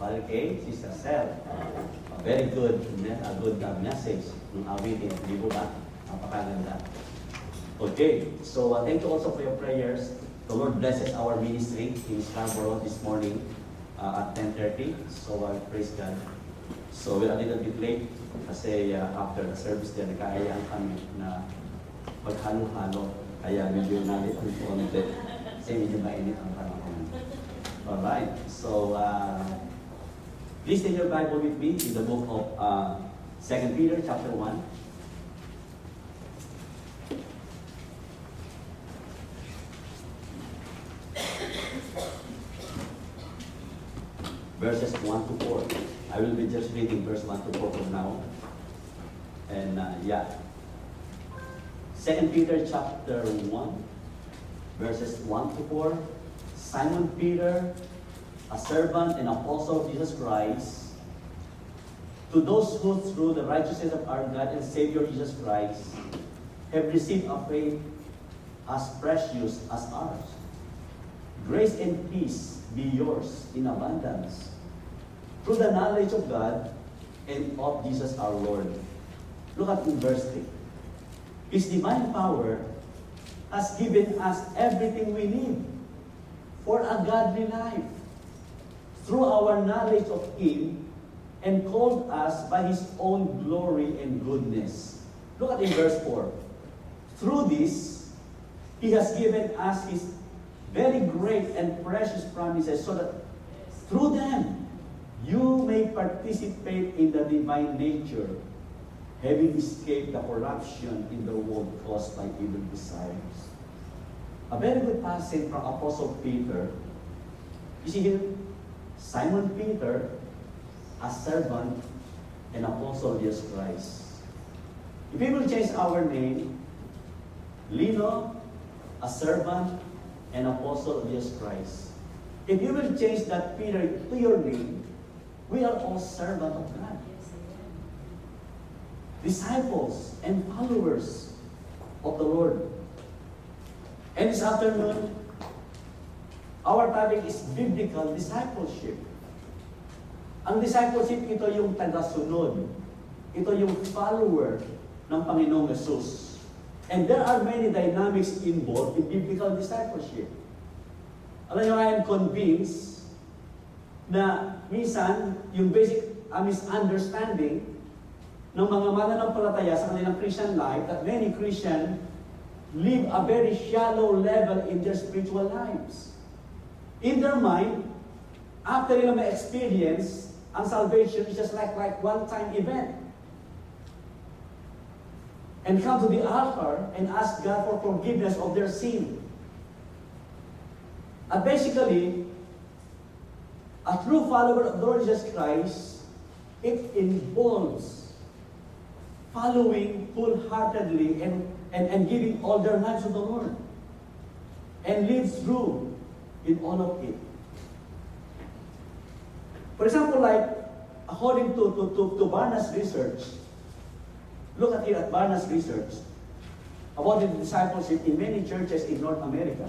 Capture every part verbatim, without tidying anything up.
Father K, Sister Sel. Uh, very good, a good uh, message ng awitin. Di ba ba? Napakaganda. Okay, so uh, thank you also for your prayers. The Lord blesses our ministry in Scarborough this morning uh, at ten thirty. So uh, praise God. So we're a little bit late kasi uh, after the service din, nagkaayaan kami na maghalo-halo. Kaya medyo nalit ang konti. Kasi medyo mainit ang panahon. Alright, so uh, please take your Bible with me in the book of uh, Second Peter chapter one. Verses one to four. I will be just reading verse one to four for now. And uh, yeah. Second Peter chapter one, verses one to four. Simon Peter, a servant and apostle of Jesus Christ, to those who through the righteousness of our God and Savior Jesus Christ have received a faith as precious as ours. Grace and peace be yours in abundance through the knowledge of God and of Jesus our Lord. Look at in verse three. His divine power has given us everything we need for a godly life through our knowledge of Him and called us by His own glory and goodness. Look at in verse four. Through this, He has given us His very great and precious promises so that through them you may participate in the divine nature, having escaped the corruption in the world caused by evil desires. A very good passage from Apostle Peter. You see here, Simon Peter, a servant and apostle of Jesus Christ. If we will change our name, Lino, a servant and apostle of Jesus Christ. If you will change that Peter to your name, we are all servants of God. Disciples and followers of the Lord. And this afternoon, our topic is biblical discipleship. Ang discipleship, ito yung tagasunod. Ito yung follower ng Panginoong Jesus. And there are many dynamics involved in biblical discipleship. Alam niyo, I am convinced na minsan, yung basic uh, misunderstanding ng mga mananampalataya sa kanilang Christian life, that many Christians live a very shallow level in their spiritual lives. In their mind, after nila ma-experience, ang salvation is just like, like one-time event. And come to the altar and ask God for forgiveness of their sin. And basically, a true follower of the Lord Jesus Christ, it involves following full-heartedly and, and, and giving all their lives to the Lord. And live through in all of it. For example, like, according to, to, to, to Barna's research, look at here at Barna's research about the discipleship in many churches in North America.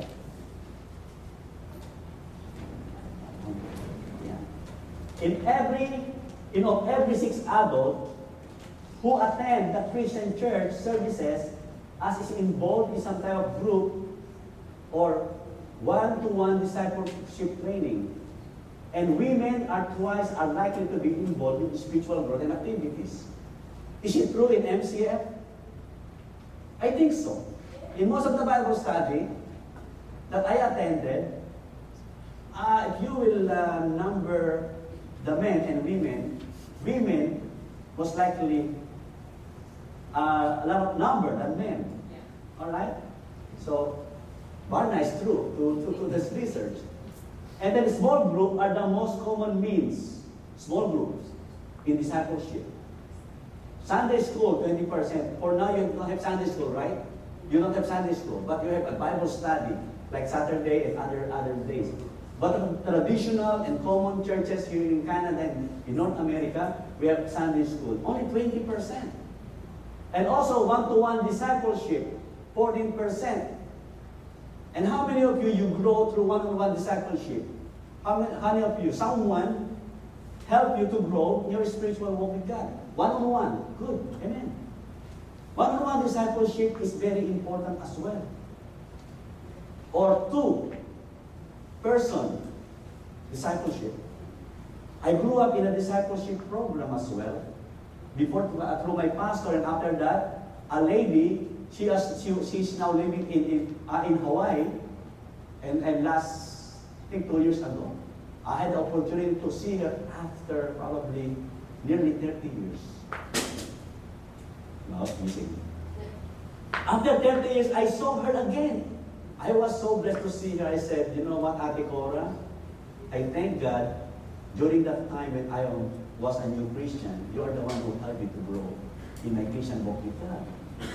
Yeah. In every, in of every six adults who attend the Christian church services as is involved in some type of group or one-to-one discipleship training, and women are twice are likely to be involved in spiritual growth and activities. Is it true in M C F? I think so. In most of the Bible study that I attended, uh, if you will uh, number the men and women, women most likely uh, a lot of number than men. Yeah. All right? So, Barna is true to, to, to this research. And then small group are the most common means, small groups, in discipleship. Sunday school, twenty percent. For now, you don't have Sunday school, right? You don't have Sunday school, but you have a Bible study, like Saturday and other, other days. But traditional and common churches here in Canada and in North America, we have Sunday school, only twenty percent. And also one-to-one discipleship, fourteen percent. And how many of you, you grow through one-on-one discipleship? How many, how many of you, someone help you to grow in your spiritual walk with God. One-on-one, good, amen. One-on-one discipleship is very important as well. Or two, person discipleship. I grew up in a discipleship program as well. Before, uh, through my pastor, and after that, a lady, she has, she, she's now living in in, uh, in Hawaii, and, and last, I think two years ago, I had the opportunity to see her after probably nearly thirty years. Now, missing. After thirty years, I saw her again. I was so blessed to see her. I said, you know what, Ate Cora? I thank God, during that time when I was a new Christian, you are the one who helped me to grow in my Christian walk with God.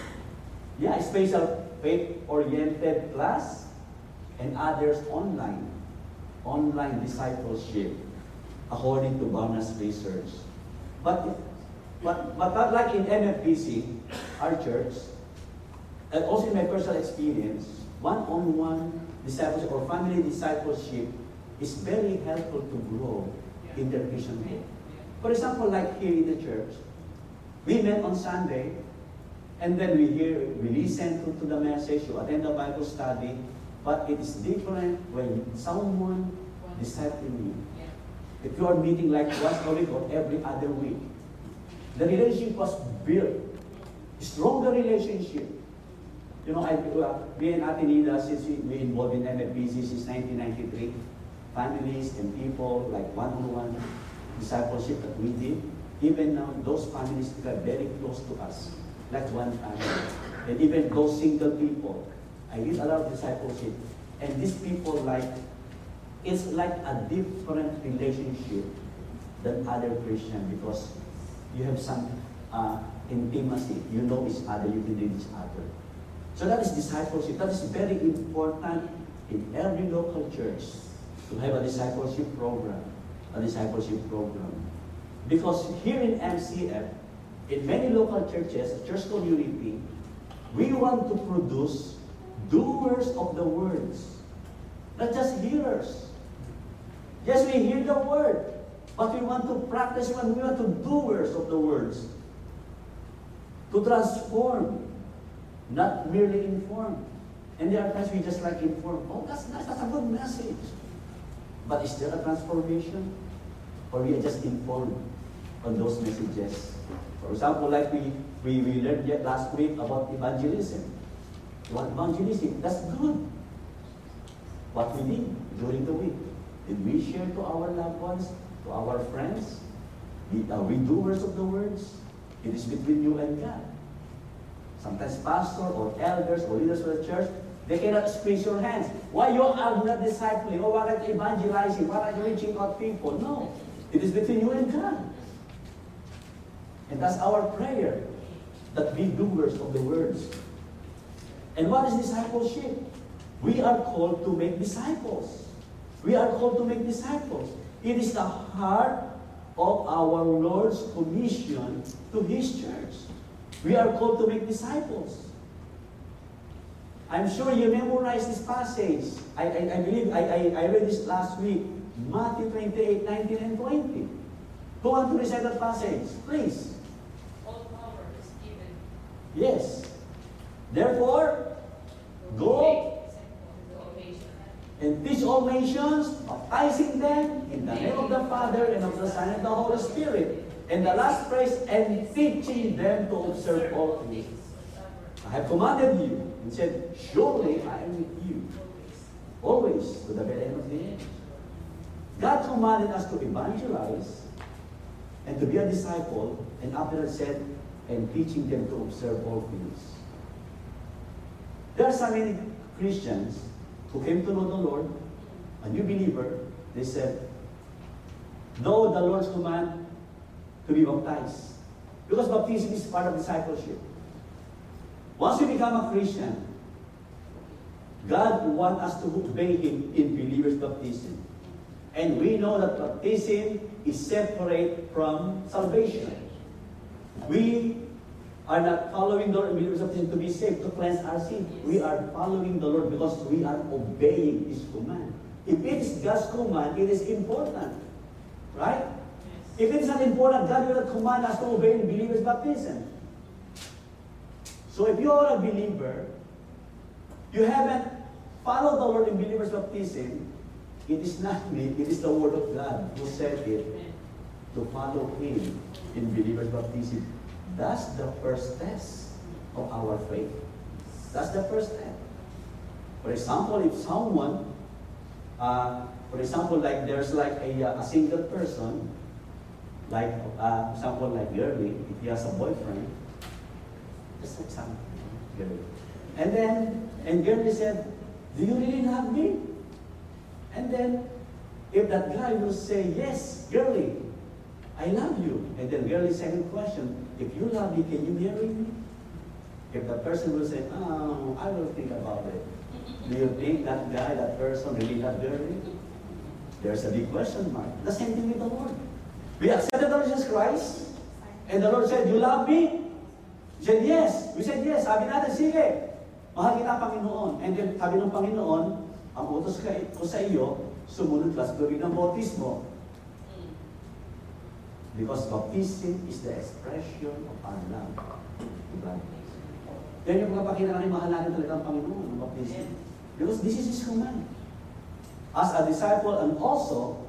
Yeah, special faith-oriented class, and others online. Online discipleship, according to Barna's research. But, but, but not like in M F B C, our church, and also in my personal experience, one-on-one discipleship or family discipleship is very helpful to grow in their Christian walk. For example, like here in the church, we met on Sunday, and then we hear, we listen to, to the message, you attend the Bible study, but it is different when someone discipling you. If you are meeting like once a week or every other week, the relationship was built. Stronger relationship. You know, I, uh, me and Ate Nida, since we, we involved in M F B C since nineteen ninety-three, families and people, like one-on-one discipleship that we did, even now, those families are very close to us, like one family. And even those single people, I did a lot of discipleship. And these people, like, it's like a different relationship than other Christian, because you have some uh, intimacy. You know each other, you can read each other. So that is discipleship. That is very important in every local church, to have a discipleship program, a discipleship program. Because here in M C F, in many local churches, church community, we want to produce doers of the words, not just hearers. Yes, we hear the word, but we want to practice, when we want to doers of the words, to transform, not merely inform. And there are times we just like inform. Oh, that's nice, that's a good message. But is there a transformation? Or we are just informed on those messages? For example, like we, we, we learned yet last week about evangelism. What evangelism? That's good. What we did during the week. Did we share to our loved ones, to our friends? Are we doers of the words? It is between you and God. Sometimes pastor or elders or leaders of the church, they cannot squeeze your hands. Why you are not discipling? Or why are you evangelizing? Why are you reaching out people? No. It is between you and God. And that's our prayer, that we doers of the words. And what is discipleship? We are called to make disciples. We are called to make disciples. It is the heart of our Lord's commission to His church. We are called to make disciples. I'm sure you memorized this passage. I, I, I believe I, I, I read this last week. Matthew twenty-eight, nineteen, and twenty. Who want to recite that passage? Please. All power is given. Yes. Therefore, go and teach all nations, baptizing them in the name of the Father and of the Son and the Holy Spirit. And the last phrase, and teaching them to observe all things. I have commanded you, and said, surely I am with you, always to the very end of the age. God commanded us to evangelize and to be a disciple, and after that said, and teaching them to observe all things. There are so many Christians who came to know the Lord, a new believer. They said, know the Lord's command to be baptized. Because baptism is part of discipleship. Once we become a Christian, God wants us to obey Him in believers' baptism. And we know that baptism is separate from salvation. We are not following the Lord in believers' baptism to be saved, to cleanse our sin. We are following the Lord because we are obeying His command. If it is God's command, it is important. Right? Yes. If it's not important, God will not command us to obey in believers' baptism. So if you are a believer, you haven't followed the Lord in believers' baptism, it is not me, it is the Word of God who said it to follow Him in believers' baptism. That's the first test of our faith. That's the first step. For example, if someone, uh, for example, like there's like a, a single person, like uh, example like Gurley, if he has a boyfriend, just like example, Gurley. And then, and Gurley said, do you really love me? And then, if that guy will say, yes, Gurley, I love you. And then Gurley's second question, if you love me, can you marry me? If the person will say, oh, I will think about it. Do you think that guy, that person really loved Gurley? There's a big question mark. The same thing with the Lord. We accepted the Lord Jesus Christ, and the Lord said, you love me? He said, yes. We said, yes. Sabi natin, sige. Mahal kita, Panginoon. And then, sabi ng Panginoon, ang utos ko sa iyo, sumunod ka sa tubig ng bautismo. Because baptism is the expression of our love. Diba? Yan yung pagpapakita natin, mahal natin talaga ang Panginoon, ang baptism. Because this is His command. As a disciple, and also,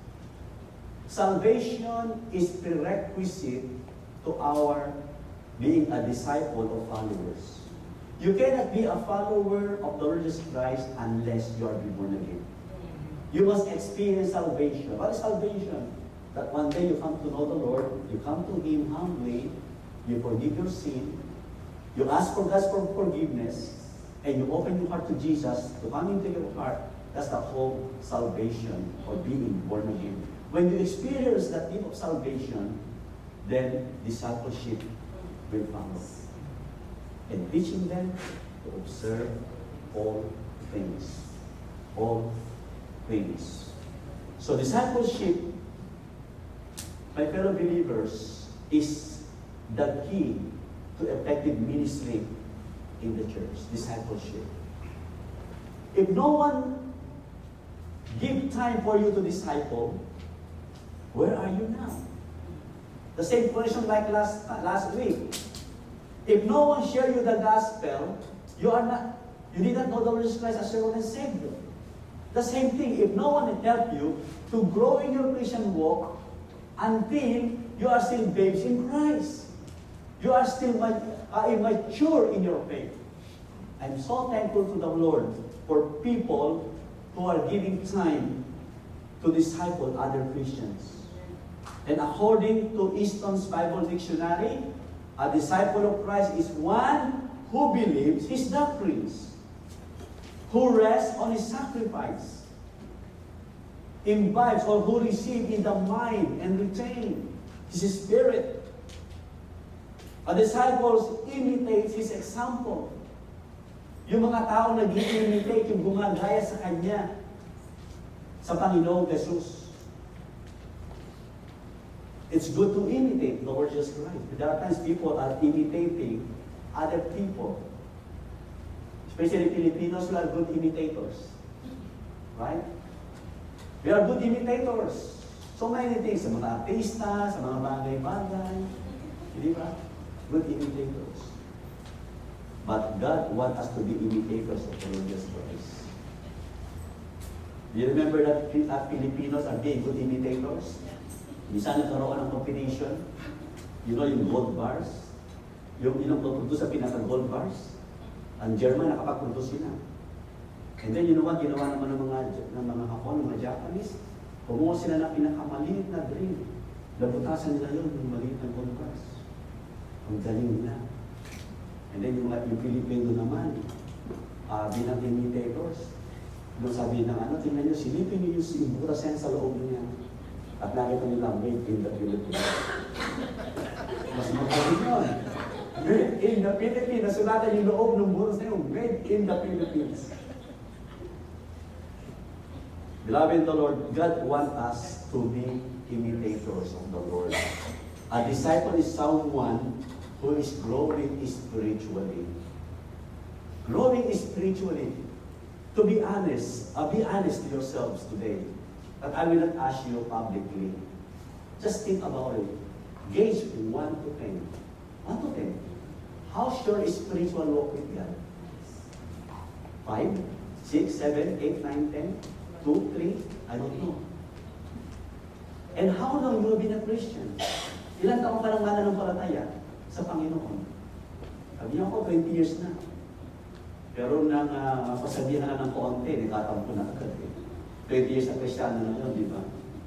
salvation is prerequisite to our being a disciple of followers. You cannot be a follower of the Lord Jesus Christ unless you are born again. You must experience salvation. What is salvation? That one day you come to know the Lord, you come to Him humbly, you forgive your sin, you ask for God's forgiveness, and you open your heart to Jesus to come into your heart. That's the whole salvation or being born again. When you experience that deep of salvation, then discipleship will follow. And teaching them to observe all things. All things. So discipleship, my fellow believers, is the key to effective ministry in the church. Disciplship. If no one give time for you to disciple, where are you now? The same question like last uh, last week. If no one share you the gospel, you are not, you did not know the Lord Jesus Christ as your Lord and Savior. The same thing, if no one help you to grow in your Christian walk until you are still babes in Christ. You are still uh, immature in your faith. I'm so thankful to the Lord for people who are giving time to disciple other Christians. And according to Easton's Bible Dictionary, a disciple of Christ is one who believes His doctrines, who rests on His sacrifice, imbibes or who receives in the mind and retain His spirit. A disciple imitates His example. Yung mga tao nag-imitate, yung gumagaya sa Kanya, sa Panginoong Jesus. It's good to imitate the Lord Jesus Christ. There are times people are imitating other people. Especially Filipinos, we are good imitators. Right? We are good imitators. So many things, sa mga artista, sa mga bagay-bagay. Di ba? Good imitators. But God wants us to be imitators of the Lord Jesus Christ. Do you remember that Filipinos are being good imitators? Minsan nagkaroon ng competition. You know yung gold bars? Yung inong-produce sa pinaka-gold bars? Ang German nakapag-produce sila. And then you know what? Ginawa naman ng mga, ng mga Hapon, ng mga Japanese. Kumuha sila ng pinakamaliit na drink. Labutasan nila yun, yung maliit na gold bars. Ang galing nila. And then yung, yung Pilipino naman, uh, bilang imitators, nung sabi ng ano, tingnan nyo, silipin nyo yung butas yan sa loob niya. At nakita nila, made in the Philippines. Mas magaling yun. Made in the Philippines. Nasulatan yung loob ng butas na yun, made in the Philippines. Beloved in the Lord, God wants us to be imitators of the Lord. A disciple is someone who is growing spiritually. Growing spiritually. To be honest, uh, be honest to yourselves today. That I will not ask you publicly. Just think about it. Gauge one to ten. one to ten. How sure is spiritual walk with God? five, six, seven, eight, nine, ten, two, three, I don't know. And how long you have been a Christian? Ilan taong ka lang mananampalataya sa Panginoon? Sabi niya ako, twenty years na. Pero nang uh, pasabihan na ng konti, nakatampo na agad eh. twenty years na Kristiyano na yun, di ba?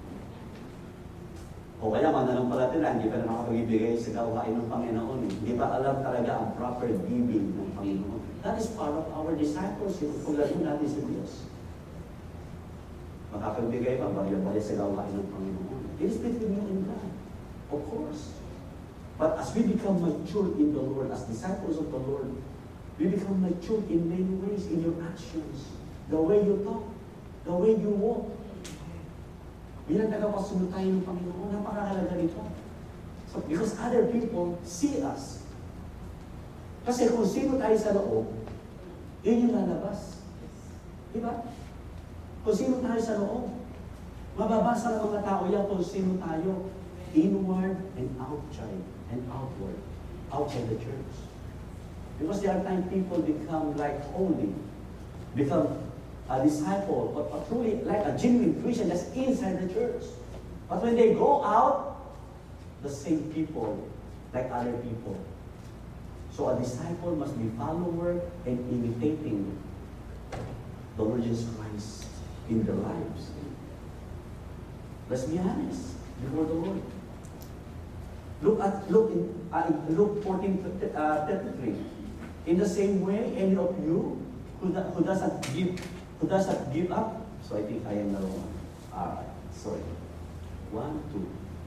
O kaya mananampalataya, hindi pa na makapag-ibigay sa gawain ng Panginoon. Eh. Hindi pa alam talaga ang proper giving ng Panginoon. That is part of our discipleship kung lalo natin sa Diyos. Makapag-ibigay pa, bali-bali sa gawain ng Panginoon. It is between you and God. Of course. But as we become mature in the Lord, as disciples of the Lord, we become mature in many ways, in your actions, the way you talk, the way you walk. Bilang tagapasunod tayo ng Panginoon, napakahalaga nito. So, because other people see us. Kasi kung sino tayo sa loob, yun yung lalabas. Diba? Kung sino tayo sa loob, mababasa ng mga tao yan kung sino tayo, inward and outside, and outward, outside the church. Because there are times people become like holy, become a disciple, but a truly like a genuine Christian that's inside the church. But when they go out, the same people, like other people. So a disciple must be follower and imitating the Lord Jesus Christ in their lives. Let's be honest before the Lord. Look at look in uh, Luke fourteen thirty-three. In the same way, any of you who, do, who doesn't give who doesn't give up. So I think I am the wrong one. Alright, sorry. One, two.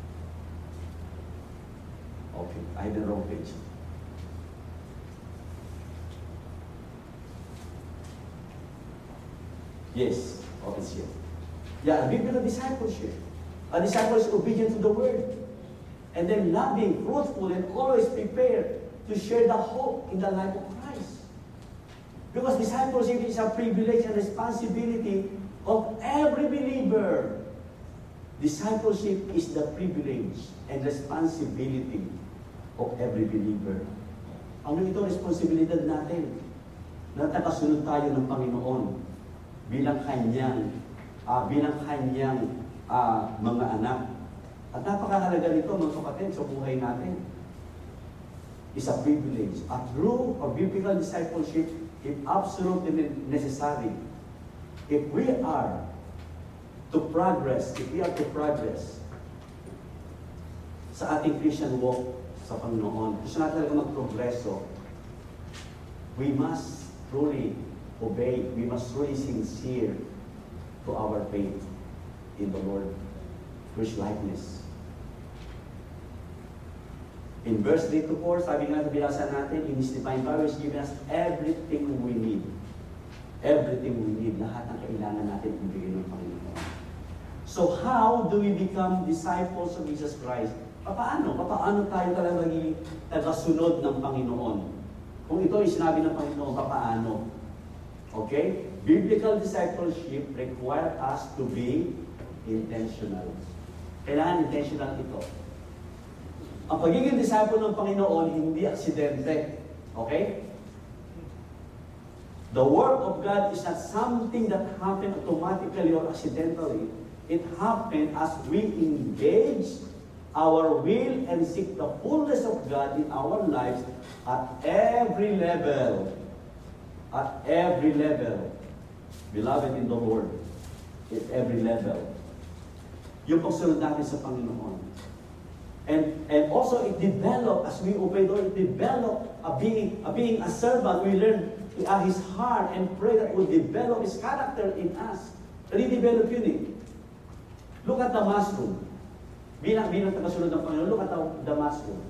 Okay, I have the wrong page. Yes, oh, it's here. Yeah, a biblical discipleship. A disciple is obedient to the word. And then loving, fruitful, and always prepared to share the hope in the life of Christ. Because discipleship is a privilege and responsibility of every believer. Discipleship is the privilege and responsibility of every believer. Ano ito responsibilidad natin? Na nakasunod tayo ng Panginoon bilang kanyang uh, bilang kanyang uh, mga anak. At napakahalaga nito, mga kapatid, sa buhay natin. It's a privilege. A true or biblical discipleship is absolutely necessary. If we are to progress, if we are to progress sa ating Christian walk sa Panginoon, gusto natin talaga mag-progreso, we must truly obey, we must truly sincere to our faith in the Lord, His likeness. In verse three to four, sabi nga na binasa natin, in His divine power is given us everything we need. Everything we need. Lahat ng kailangan natin ibigay ng Panginoon. So how do we become disciples of Jesus Christ? Paano? Paano tayo talaga maging tagasunod ng Panginoon? Kung ito ay sinabi ng Panginoon, paano? Okay? Biblical discipleship require us to be intentional. Kailangan intentional ito. Ang pagiging disciple ng Panginoon, hindi aksidente. Okay? The work of God is not something that happens automatically or accidentally. It happens as we engage our will and seek the fullness of God in our lives at every level. At every level. Beloved in the Lord, at every level. Yung pagsunod natin sa Panginoon. And and also it develop as we obey the Lord, it develop a being a being a servant. We learn uh, His heart and pray that will develop His character in us. Redevelop yun eh. Look at the mushroom. Bilang bilang tagasunod ng Panginoon, look at the, the mushroom.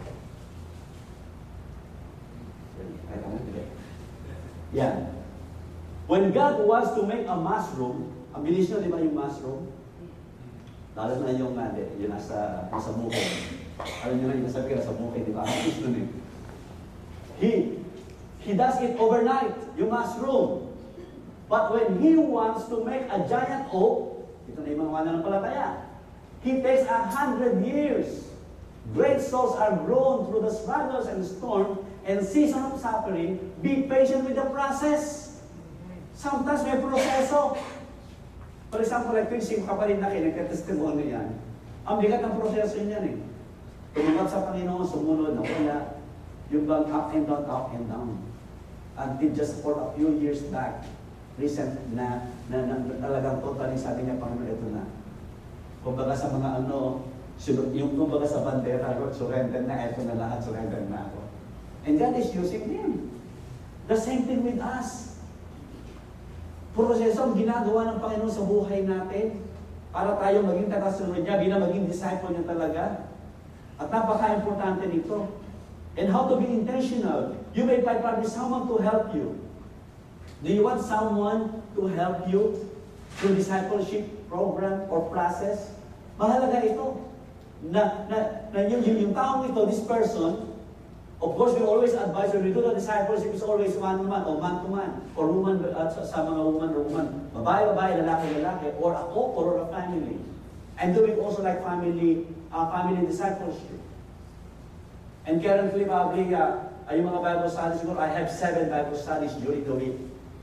Yan. When God wants to make a mushroom, ang bilis nyo, di ba yung mushroom? Lalo na yung, uh, yung nasa, nasa bukid. Alam nyo na yung nasabi ka, nasa bukid, di ba? Ang gusto nun eh. He, he does it overnight, yung mushroom. But when He wants to make a giant oak, ito na yung mga mananampalataya, He takes a hundred years. Great souls are grown through the struggles and storm and season of suffering. Be patient with the process. Sometimes may proseso. For example, like yung kapatid na kayo, nagka-testimony yan. Ang bigat ng proseso niyan eh. Tumunod sa Panginoon, sumunod na wala. Yung bang up and down, up and down. Until just for a few years back, recent na, na, na, na talagang totally sabi niya, Panginoon, ito na. Kumbaga sa mga ano, yung kumbaga sa bandera, Lord, surrender na, ito na lahat, surrender na ako. And God is using him. The same thing with us. Proseso ang ginagawa ng Panginoon sa buhay natin para tayo maging tagasunod niya, bilang maging disciple niya talaga. At napaka-importante nito. And how to be intentional. You may find probably someone to help you. Do you want someone to help you through discipleship program or process? Mahalaga ito. Na, na, na yung, yung, yung taong ito, this person, of course, we always advise when we do the discipleship, is always man-to-man or man-to-man or woman uh, sa, sa mga woman or woman. Babae-babae, lalaki-lalaki, or a couple or a family. I'm doing also like family uh, family discipleship. And currently, probably, uh, yung mga Bible studies, I have seven Bible studies during the week.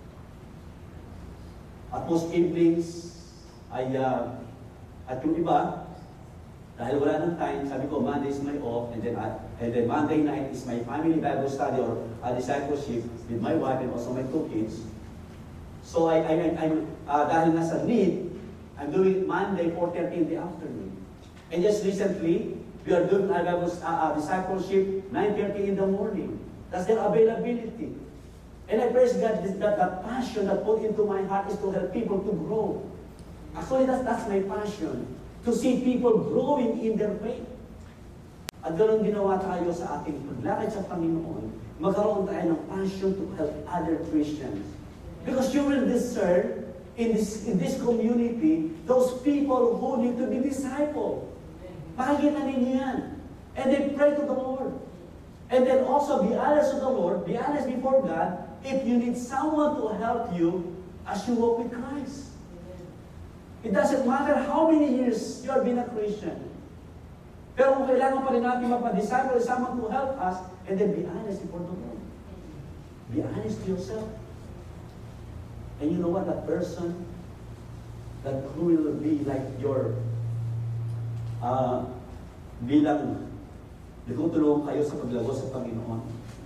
At most evenings, ay, uh, at yung iba, dahil wala ng time, sabi ko, Monday is my off, and then, uh, and then Monday night is my family Bible study or uh, discipleship with my wife and also my two kids. So, I, I, I, uh, dahil nasa need, I'm doing it Monday, four thirty in the afternoon. And just recently, we are doing our Bible uh, uh, discipleship, nine thirty in the morning. That's their availability. And I praise God that, that that passion that put into my heart is to help people to grow. Actually, that's, that's my passion. To see people growing in their faith. At ganoon ginawa tayo sa ating paglakad sa Panginoon, magkaroon tayo ng passion to help other Christians. Because you will discern in this, in this community, those people who need to be discipled. Makikita ninyo yan. And they pray to the Lord. And then also be honest with the Lord, be honest before God, if you need someone to help you as you walk with Christ. It doesn't matter how many years you have been a Christian. Pero kung kailangan pa rin natin magpa-disciple, someone to help us, and then be honest before the Lord. Be honest to yourself. And you know what? That person that who will be like your uh, bilang nagtutulungan kayo sa paglago sa Panginoon.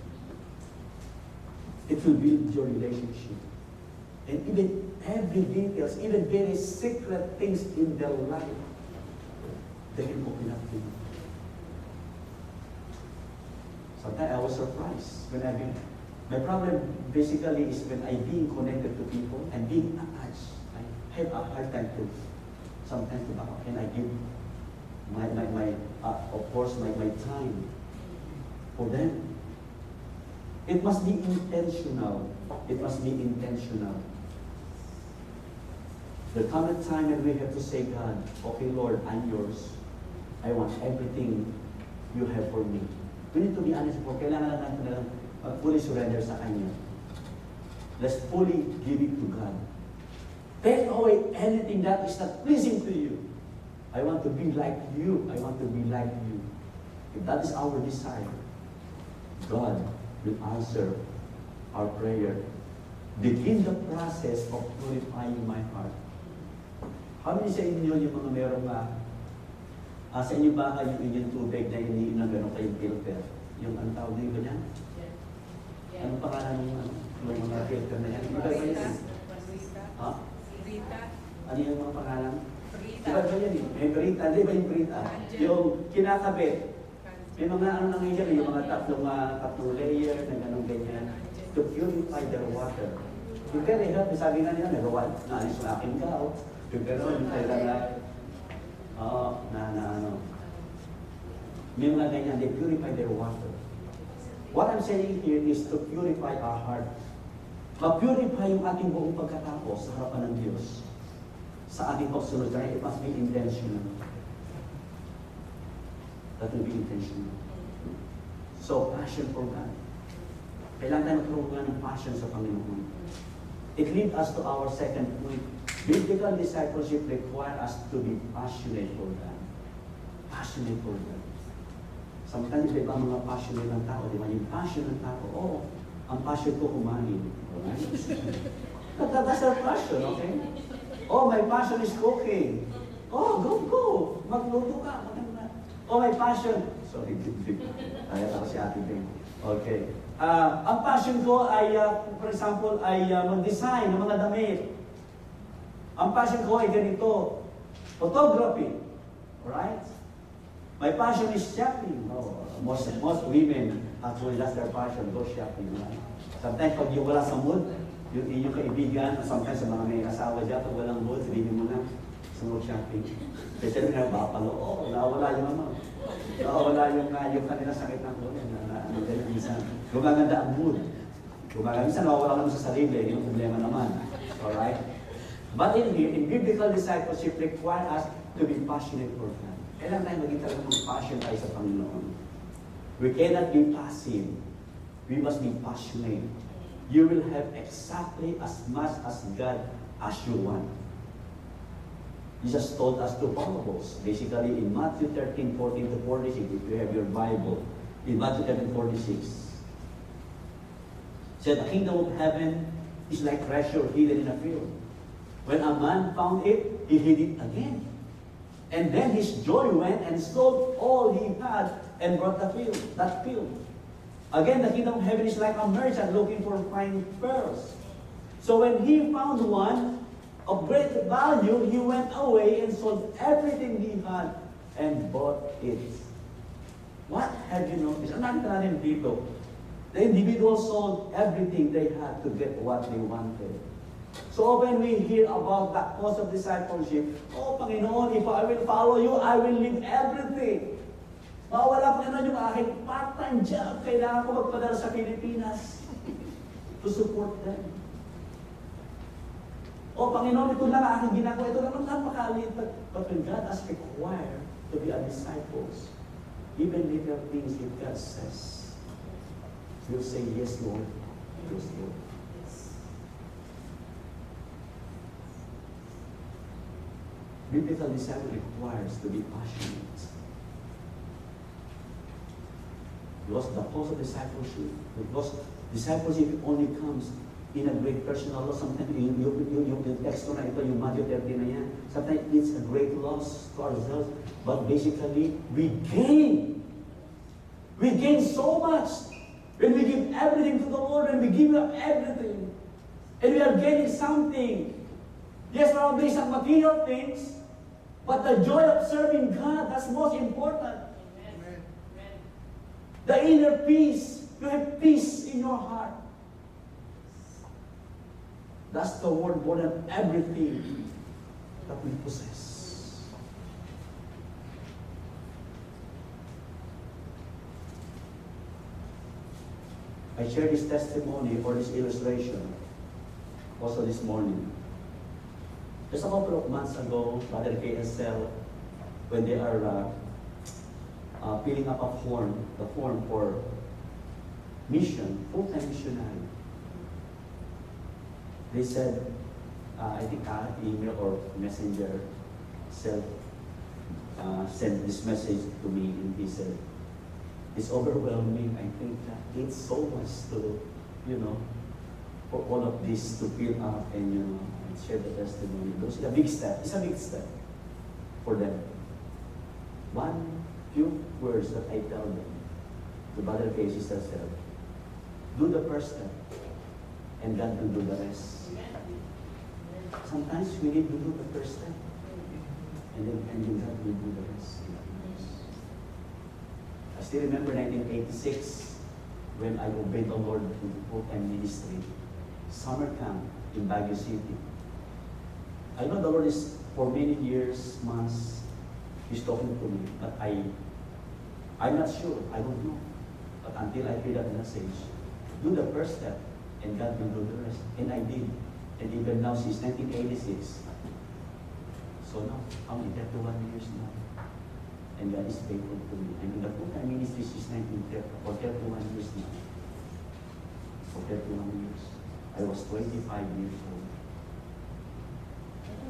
It will build your relationship. And even every details, even very secret things in their life, they can open up to you. Sometimes I was surprised when I been, my problem basically is when I being connected to people and being attached. I have a hard time to sometimes to back up, and I give my my, my uh, of course my, my time for them. It must be intentional. It must be intentional. There comes a time when we have to say, God, okay, Lord, I'm yours. I want everything you have for me. We need to be honest po. Kailangan lang natin na uh, fully surrender sa Kanya. Let's fully give it to God. Take away anything that is not pleasing to you. I want to be like you. I want to be like you. If that is our desire, God will answer our prayer. Begin the process of purifying my heart. How many sa inyo yung mga merong uh, uh, sa inyo ba yung inyong tubig na iniinom ng gano'n kayong filter? Yung ang tawag na yun yan? Yeah. Anong pangalan yung, ano, yung mga filter na yan? Iba ba yan? Ha? Rita. Ano yung mga pangalan? Rita. Iba ba yan eh? May Brita. Di ba yung Brita? Yung kinakabit. May mga ano nangyayari, yung mga tatlong, uh, tatlong layer na gano'ng ganyan to purify their water. Yung very help, sabi nga nila, nagawa, naalis na aking kao. Pero kailangan, oo, na, na, ano, may mga ganyan, they purify their water. What I'm saying here is to purify our heart. Ma-purify yung ating buong pagkatapos sa harapan ng Diyos. Sa ating pagsunod, kaya it must be intentional. That will be intentional. So, passion for God. Kailangan tayo magkaroon ng passion sa Panginoon. It leads us to our second point. Biblical discipleship requires us to be passionate for God. Passionate for God. Sometimes, di ba, mga passionate ng tao, di ba, yung passion ng tao, oh, ang passion ko kumain. Alright? That's our passion, okay? Oh, my passion is cooking. Oh, go, go. Magluto ka. Oh, my passion. Sorry, kaya ako si Ate Bing. Okay. Uh, ang passion ko ay, uh, for example, ay uh, mag-design ng mga damit. Ang passion ko ay ganito. Photography. Alright? My passion is shopping. Oh, most most women, actually, that's their passion. Go shopping. Right? Sometimes, pag yung wala sa mood, yung inyong kaibigan, sometimes sa mga may asawa dyan, pag walang mood, sabihin mo na, sumog shopping. Kasi na mapapalo, oh, nawala yung ano. Nawala yung, uh, yung kanila sakit ng ulo. Na, na, ano, ganyan, minsan. Gumaganda ang mood. Gumaganda. Minsan, nawawala naman sa sarili. Yung problema naman. Alright? But in here, in biblical discipleship, require us to be passionate for God. Kailan tayo maging talagang passion tayo sa Panginoon? We cannot be passive. We must be passionate. You will have exactly as much as God as you want. Jesus told us two parables. Basically, in Matthew thirteen, fourteen to forty-six, if you have your Bible, in Matthew thirteen, forty-six, said, the kingdom of heaven is like treasure hidden in a field. When a man found it, he hid it again. And then his joy went and sold all he had and brought the field, that field. Again, the kingdom of heaven is like a merchant looking for fine pearls. So when he found one of great value, he went away and sold everything he had and bought it. What have you noticed? Ang nakita natin dito, the individual sold everything they had to get what they wanted. So when we hear about that cause of discipleship, oh Panginoon, if I will follow you, I will leave everything. Mawala, Panginoon, yung aking part-time job. Kailangan ko magpadala sa Pilipinas to support them. Oh Panginoon, ito na ang aking ginagawa. Ito naman napakaliit. But when God has required to be a disciple, even little things that God says, we'll say, yes, Lord. Yes, Lord. Biblical disciple requires to be passionate. Because the cause of discipleship, because discipleship only comes in a great personal loss. Sometimes yung, yung, yung, yung, yung text na ito, yung Matthew thirteen na yan, sometimes it's a great loss to ourselves, but basically, we gain. We gain so much when we give everything to the Lord, when we give up everything, and we are gaining something. Yes, probably some material things, but the joy of serving God, that's most important. Amen. The inner peace, you have peace in your heart. That's the word more than everything that we possess. I share this testimony or this illustration also this morning. Just a couple of months ago, Father K S L, when they are uh, uh, filling up a form, the form for mission, full-time missionary, they said, uh, I think uh, email or messenger self uh, sent this message to me, and he said, it's overwhelming. I think that it's so much to, you know, for all of this to fill up and, you know, and share the testimony. Those are a big step. It's a big step for them. One few words that I tell them, to Brother K, Sister Sel, do the first step, and God will do the rest. Sometimes we need to do the first step, and then, and then God will do the rest. I still remember nineteen eighty-six, when I obeyed the Lord in full-time ministry, summer camp in Baguio City. I know the Lord is, for many years, months, He's talking to me, but I, I'm not sure, I don't know. But until I hear that message, do the first step, and God will do the rest. And I did. And even now, since nineteen eighty-six, so now, how many, thirty-one years now. And God is faithful to me. I'm in the full-time ministry since nineteen thirty, for thirty-one years now. For thirty-one years. I was twenty-five years old.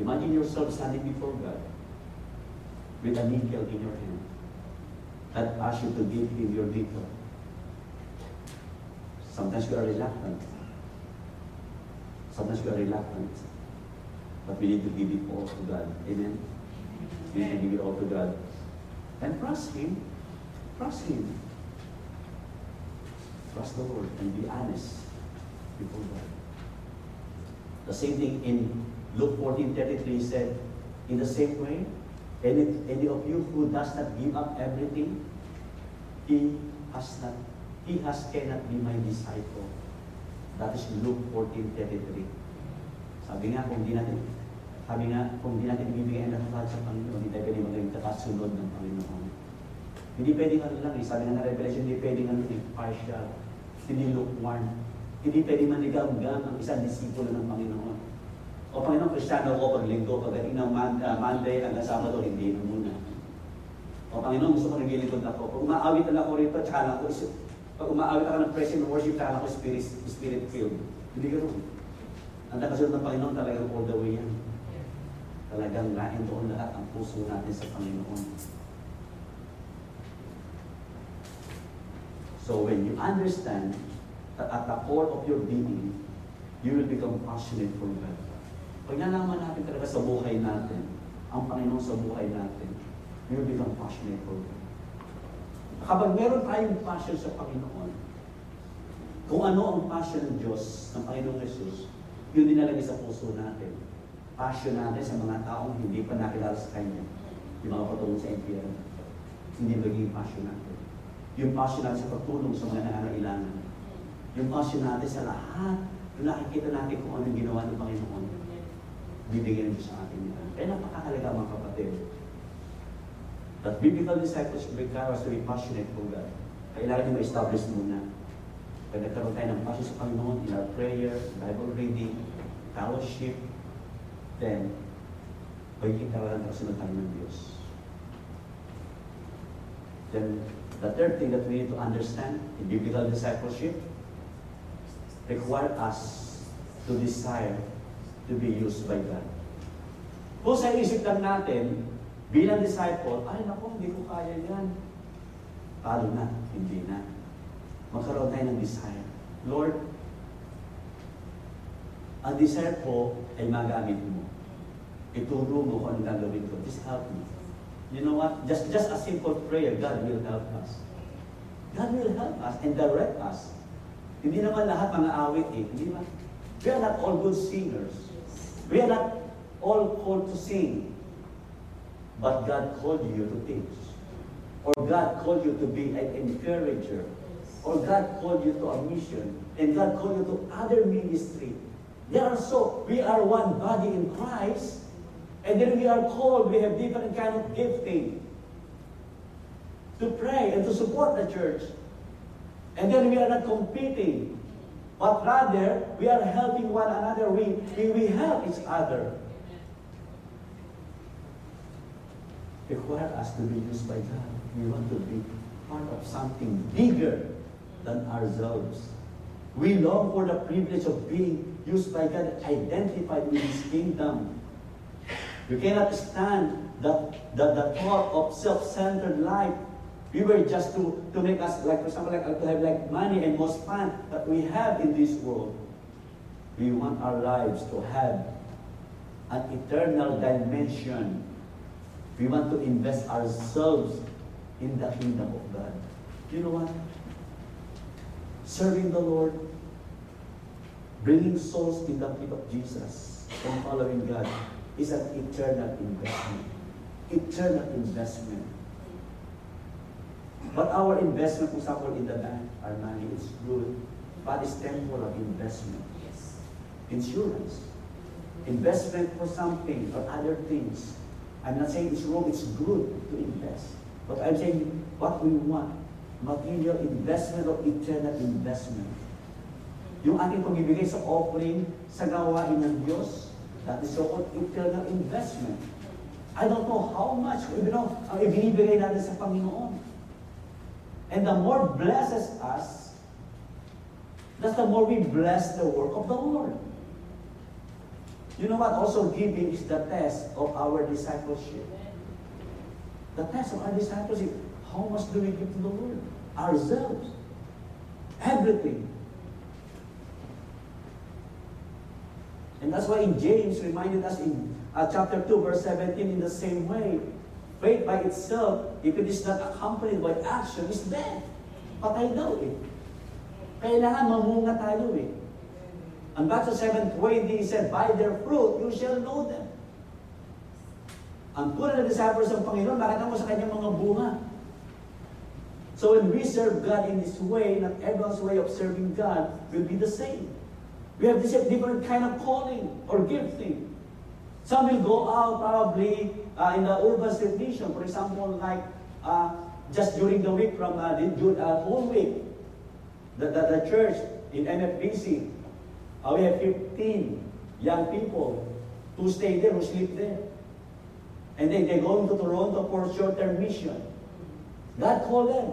Imagine yourself standing before God with a nickel in your hand that asks you to give Him your nickel. Sometimes we are reluctant. Sometimes we are reluctant. But we need to give it all to God. Amen? We need to give it all to God. And trust Him. Trust Him. Trust the Lord and be honest before God. The same thing in Luke fourteen thirty-three said, in the same way, any, any of you who does not give up everything, he has not, he has cannot be my disciple. That is Luke fourteen thirty-three. Sabi nga, kung di natin, sabi nga, kung di natin ibibigay ang lahat sa Panginoon, hindi tayo pwede maging kasunod ng Panginoon. Hindi pwedeng ano lang, eh, sabi nga na Revelation, hindi pwedeng ano, eh, partial, hindi lukewarm. Hindi pwedeng manigamgam ang isang disipulo ng Panginoon. O Panginoon, Kristiyano ako pag linggo, pagdating ng uh, Monday hanggang Sabado, hindi na muna. O Panginoon, gusto ko naglilingkod ako. Pag umaawit na ako rito, tsaka na ako, pag umaawit ako ng praise and worship, tsaka na ako spirit, spirit filled. Hindi ganoon. Ang nakasunod ng Panginoon talagang all the way yan. Talagang lain doon lahat ang puso natin sa Panginoon. So when you understand that at the core of your being, you will become passionate for God. Pag nalaman natin talaga sa buhay natin, ang Panginoon sa buhay natin, you will become passionate for God. Kapag meron tayong passion sa Panginoon, kung ano ang passion ng Diyos, ng Panginoong Jesus, yun din nalagay sa puso natin. Passion natin sa mga taong hindi pa nakilala sa Kanya. Yung mga patulong sa impyerno. Hindi magiging passion natin. Yung passion natin sa pagtulong sa mga nangangailangan. Yung passion natin sa lahat, yung nakikita natin kung anong ginawa ng Panginoon, bibigyan Diyos sa atin nila. Kaya napakahalaga mga kapatid. That biblical discipleship requires us to be passionate for God. Kailangan nyo ma-establish muna. Pag nagkaroon tayo ng passion sa Panginoon in our prayer, Bible reading, fellowship, then, pagiging talagang kasunod tayo ng Diyos. Then, the third thing that we need to understand in biblical discipleship require us to desire to be used by God. Kung sa isip lang natin, bilang disciple, ay naku, hindi ko kaya yan. Paano na? Hindi na. Magkaroon tayo ng desire. Lord, ang desire ko ay magamit mo. Ituro mo kung anong gagawin ko. Just help me. You know what? Just, just a simple prayer, God will help us. God will help us and direct us. Hindi naman lahat mga awit eh. Hindi ba? We are not all good singers. We are not all called to sing. But God called you to teach. Or God called you to be an encourager. Or God called you to a mission. And God called you to other ministry. There are so, we are one body in Christ. And then we are called, we have different kind of gifting. To pray and to support the church. And then we are not competing. But rather, we are helping one another. We, we, we help each other. Require us to be used by God. We want to be part of something bigger than ourselves. We long for the privilege of being used by God, identified with His kingdom. We cannot stand the, the, the thought of self-centered life. We were just to, to make us, like for example, like, to have like money and most fun that we have in this world. We want our lives to have an eternal dimension. We want to invest ourselves in the kingdom of God. You know what? Serving the Lord, bringing souls in the feet of Jesus, and following God is an eternal investment. Eternal investment. But our investment, for example, in the bank, our money is good, but it's temporal investment. Yes. Insurance. Investment for something or other things. I'm not saying it's wrong, it's good to invest. But I'm saying what we want, material investment or eternal investment. Yung ating pagbibigay sa offering, sa gawain ng Diyos, that is so-called eternal investment. I don't know how much, you know, ang ibinibigay natin sa Panginoon. And the more blesses us, that's the more we bless the work of the Lord. You know what? Also giving is the test of our discipleship. The test of our discipleship. How much do we give to the Lord? Ourselves. Everything. And that's why in James reminded us in uh, chapter two, verse seventeen, in the same way, faith by itself, if it is not accompanied by action, is dead. Patay daw eh. Kailangan mamunga tayo eh. And Matthew seven twenty, he said, by their fruit, you shall know them. Ang tunay na disciples ng Panginoon, makita mo sa kanyang mga bunga. So when we serve God in this way, not everyone's way of serving God will be the same. We have this different kind of calling or gifting. Some will go out probably uh, in the urban tradition. For example, like uh, just during the week from uh, the uh, whole week, the, the, the church in M F B C, uh, we have fifteen young people who stay there, who sleep there. And then they go into Toronto for short-term mission. God called them.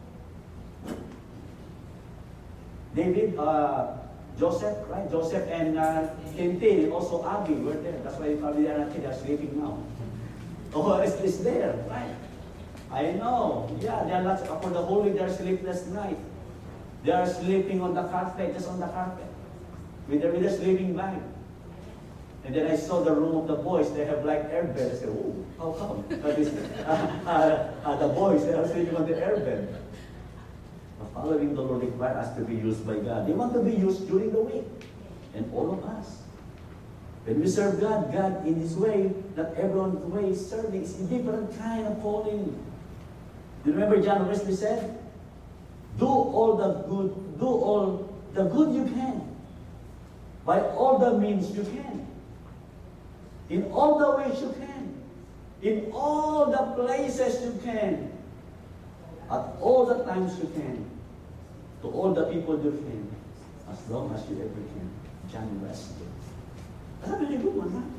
David, uh, Joseph, right? Joseph and uh, Tintin, and also Abby were there. That's why probably they're not here, they're sleeping now. Oh, it's, it's there, right? I know. Yeah, they're not, for the whole week, they're sleepless night. They are sleeping on the carpet, just on the carpet, with their, with their sleeping bag. And then I saw the room of the boys. They have like air bed. I said, "Oh, how come?" But it's, uh, uh, uh, the boys, they are sleeping on the air bed. But following the Lord requires us to be used by God. They want to be used during the week, and all of us. When we serve God, God in His way, not everyone's way is serving. It's a different kind of calling. Do you remember John Wesley said, "Do all the good, do all the good you can, by all the means you can." In all the ways you can. In all the places you can. At all the times you can. To all the people you can. As long as you ever can. John Wesley. That's a very good one, huh?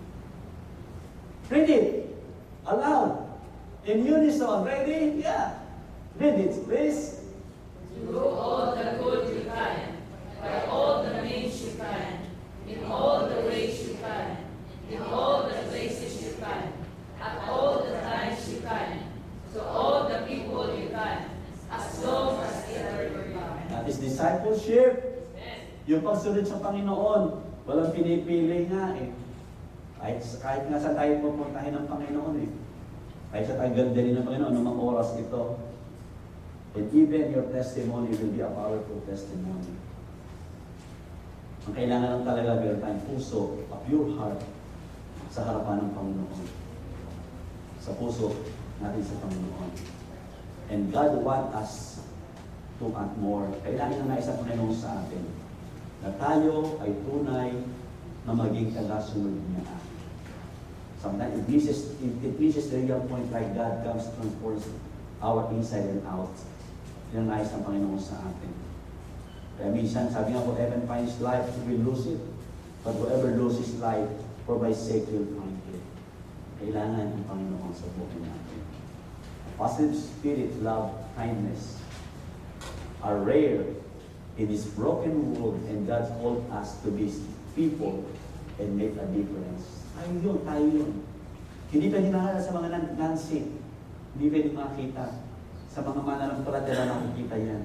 Read it. Aloud. In unison. Ready? Yeah. Read it, please. Do all the good you can, by all the means you can, in all the ways you can, in all the places you can, at all the times you can, to all the people you can, as long as ever you can. That is discipleship. Yung pagsunod sa Panginoon, walang pinipili nga eh. Kahit, kahit nga sa tayo pupuntahin ng Panginoon eh. Kahit sa tayo ganda ng Panginoon, anumang oras ito. And even your testimony will be a powerful testimony. Ang kailangan lang talaga, meron tayong puso, a pure heart, sa harapan ng Panginoon. Sa puso natin sa Panginoon. And God wants us to want more. Kailangan na nais ang Panginoon sa atin na tayo ay tunay na maging tagasunod niya. Sometimes it reaches, it, it reaches the real point like God comes to transform our inside and out. Yan ang nais ng Panginoon sa atin. Kaya minsan, sabi nga, whoever finds life will lose it. But whoever loses life, for my sake will find it. Kailangan ng Panginoon sa buhay natin. Positive spirit, love, kindness are rare in this broken world, and God called us to be people and make a difference. Tayo yun, tayo yun. Hindi pwede nakakita sa mga Nancy. Hindi pwede makita. Sa mga mananampalataya na nakikita yan.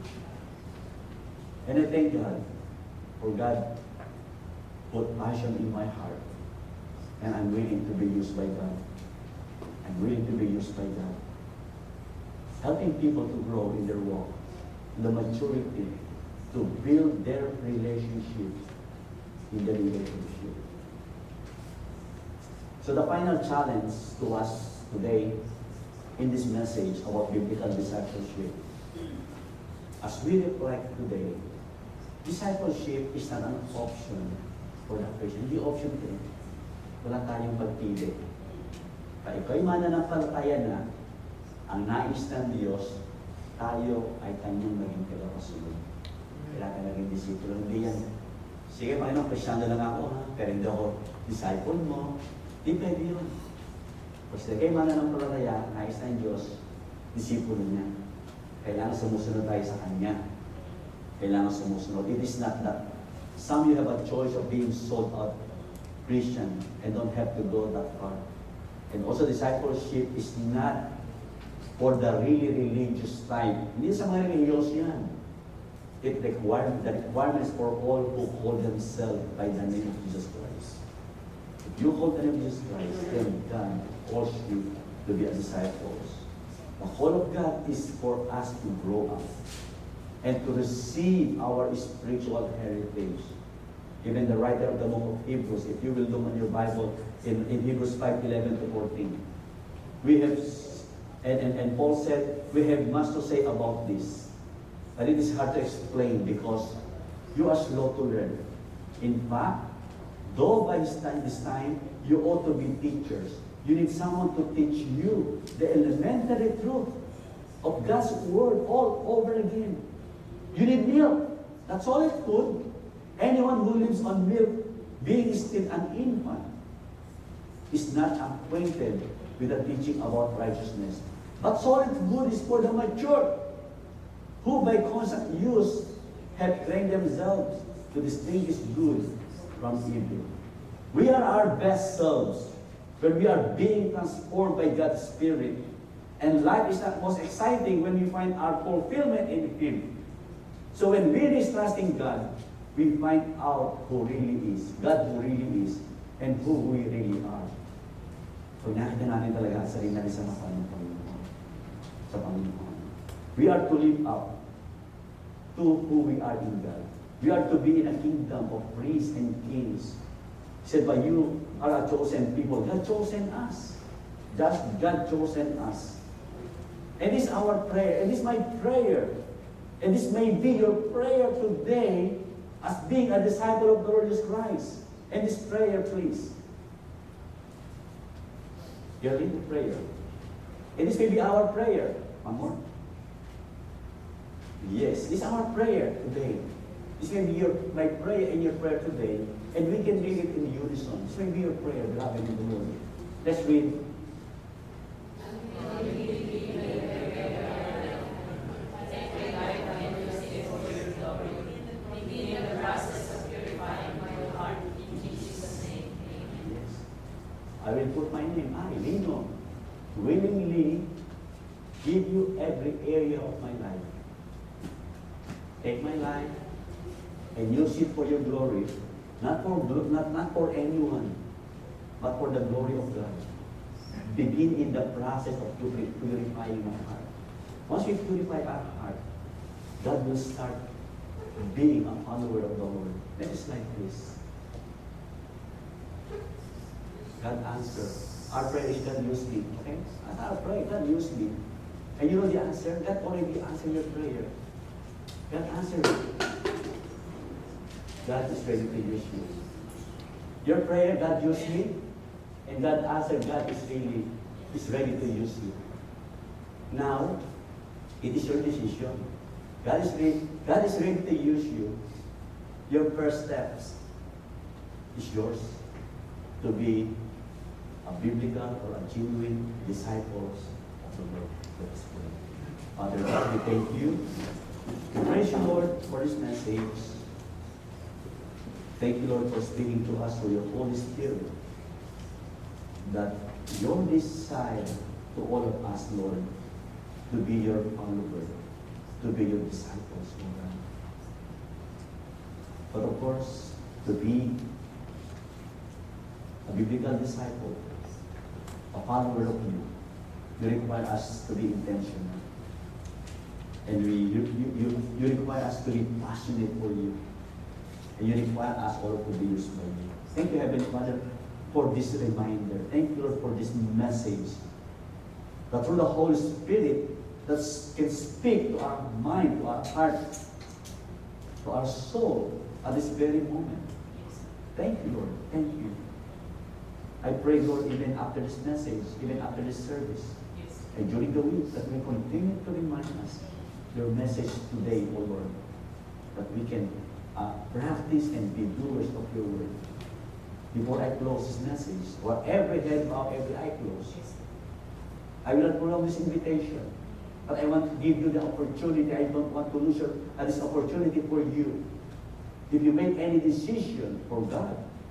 And I thank God for God put passion in my heart. And I'm willing to be used by God. I'm willing to be used by God. Helping people to grow in their walk, in the maturity, to build their relationship in the relationship. So the final challenge to us today in this message about biblical discipleship, as we reflect today, discipleship is not an option for the Christian. Hindi option ito. Wala tayong pagpili. Kaya ikaw'y mananampalataya na, ang nais ng Diyos, tayo ay kanyang maging tagapasunod. Kailangan naging disipulo. Hindi yan. Sige, Panginoon, Kristyano lang ako, ha? Pero hindi ako disciple mo. Hindi pwede yun. Kasi kayo mananampalataya, nais ng Diyos, disipulo niya. Kailangan sumusunod tayo sa Kanya. Kailangan sumusunod. It is not that some you have a choice of being sold out Christian and don't have to go that far. And also discipleship is not for the really religious type. Hindi sa mga religious yan. It require, the requirements for all who call themselves by the name of Jesus Christ. If you call the name of Jesus Christ, then God calls you to be a disciple. The call of God is for us to grow up and to receive our spiritual heritage. Even the writer of the book of Hebrews, if you will look on your Bible in, in Hebrews five, eleven to fourteen, we have, and, and, and Paul said, we have much to say about this. But it is hard to explain because you are slow to learn. In fact, though by this time, this time you ought to be teachers, you need someone to teach you the elementary truth of God's word all over again. You need milk. That's all it could. Anyone who lives on milk, being still an infant, is not acquainted with the teaching about righteousness. But solid food is for the mature, who by constant use have trained themselves to distinguish good from evil. We are our best selves when we are being transformed by God's Spirit. And life is at most exciting when we find our fulfillment in Him. So when we really trust in God, we find out who really is, God who really is, and who we really are. So nakita natin talaga ang sarili natin sa mata ng Panginoon. Sa Panginoon. We are to live up to who we are in God. We are to be in a kingdom of priests and kings. He said, but you are a chosen people. God chosen us. Just God chosen us. And this is our prayer. And this is my prayer. And this may be your prayer today as being a disciple of the Lord Jesus Christ. And this prayer, please. You're in the prayer. And this may be our prayer. One more. Yes, this is our prayer today. This may be your, my prayer and your prayer today. And we can read it in unison. This may be your prayer, beloved in the Lord. Let's read. I will put my name, I, Lino, willingly give you every area of my life. Take my life and use it for your glory, not for not, not for anyone, but for the glory of God. Begin in the process of purifying my heart. Once we purify our heart, God will start being a follower of the Lord. Let us like this. God answer. Our prayer is God use me. Okay? That's our prayer. God use me. And you know the answer? God already answered your prayer. God answered it. God is ready to use you. Your prayer, God use me. And God answered, God is really is ready to use you. Now, it is your decision. God is ready, God is ready to use you. Your first steps is yours to be a biblical or a genuine disciples of the Lord. Let us pray. Father God, we thank you. We praise you, Lord, for this message. Thank you, Lord, for speaking to us through your Holy Spirit. That your desire to all of us, Lord, to be your follower, to be your disciples, Lord. But of course, to be a biblical disciple, a follower of you, you require us to be intentional. And we, you, you, you, you require us to be passionate for you. And you require us all to be used by you. Thank you, Heavenly Father, for this reminder. Thank you, Lord, for this message. That through the Holy Spirit, that can speak to our mind, to our heart, to our soul at this very moment. Thank you, Lord. Thank you. I pray, Lord, even after this message, even after this service, yes, and during the week, that we continue to remind us your message today, O Lord, that we can uh, practice and be doers of your word. Before I close this message, or every head bow, every eye closed, I will not prolong this invitation, but I want to give you the opportunity. I don't want to lose your, uh, this opportunity for you. If you make any decision for God,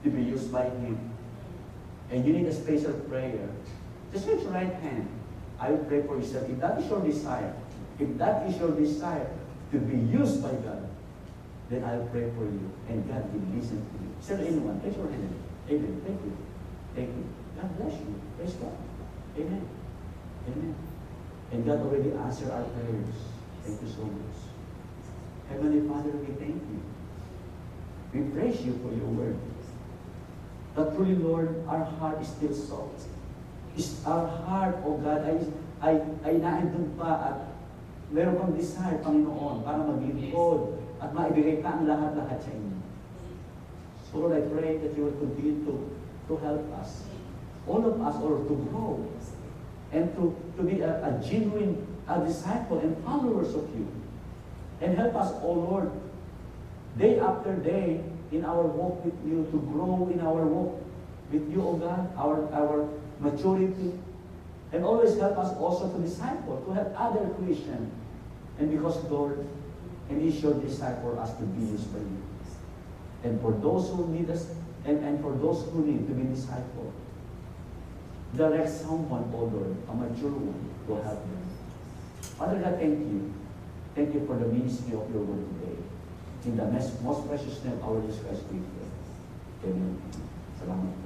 to be used by Him, and you need a special prayer, just raise your right hand. I will pray for yourself. If that is your desire, if that is your desire to be used by God, then I'll pray for you, and God will listen to you. Is there anyone? Raise your hand. Amen. Thank you. Thank you. God bless you. Praise God. Amen. Amen. And God already answered our prayers. Thank you so much. Heavenly Father, we thank you. We praise you for your word. But truly, Lord, our heart is still soft. Is our heart, oh God, ay, ay, ay naandun pa at meron kang desire, Panginoon, para maglingkod at maibigay ka ang lahat-lahat sa inyo. So Lord, I pray that you will continue to, to help us, all of us, or to grow, and to, to be a, a genuine a disciple and followers of you. And help us, oh Lord, day after day, in our walk with you, to grow in our walk with you, O God, our, our maturity. And always help us also to disciple, to help other Christians. And because, Lord, it is your desire for us to be used by you. And for those who need us, and, and for those who need to be discipled, direct someone, O Lord, a mature one, to help them. Father God, thank you. Thank you for the ministry of your word today. In the most, most precious name of our Jesus Christ, we pray. Amen. Salamat.